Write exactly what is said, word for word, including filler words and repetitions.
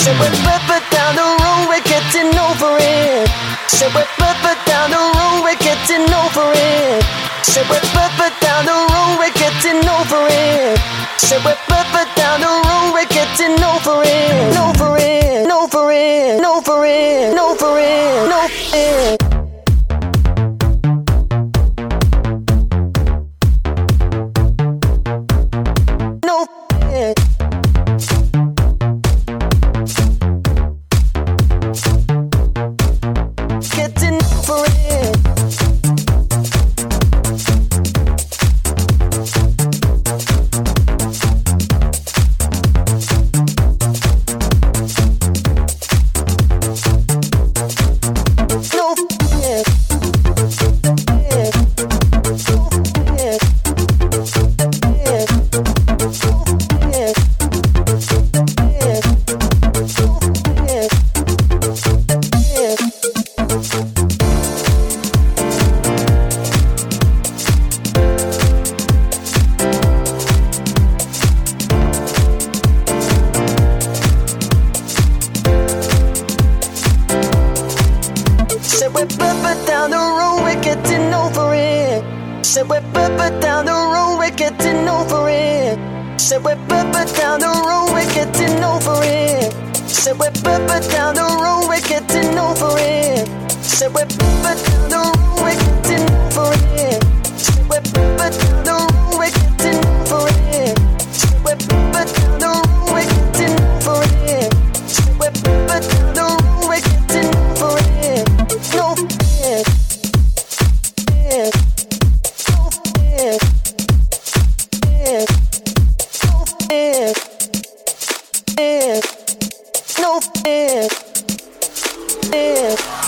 we're but down the road, we're getting over it. So we're but down the road, we're getting over it. So we're but down the road, we're getting over it. So we're but down the road, we're getting over it. Over it, over it, over it, over it, over it. So we're but down the road, we're getting over it. So we're but down the road, we're getting over it. So we're but down the road, we're getting over it. So we're but down the road, we're getting over it. So we're but down the road, we're getting over it. So we're but down the road, we're getting over it. So we're but down the road, we're getting over it. So we're but down the road, we're getting over it. No fear, fear, no fear, fear, no fear, fear, no fear, fear.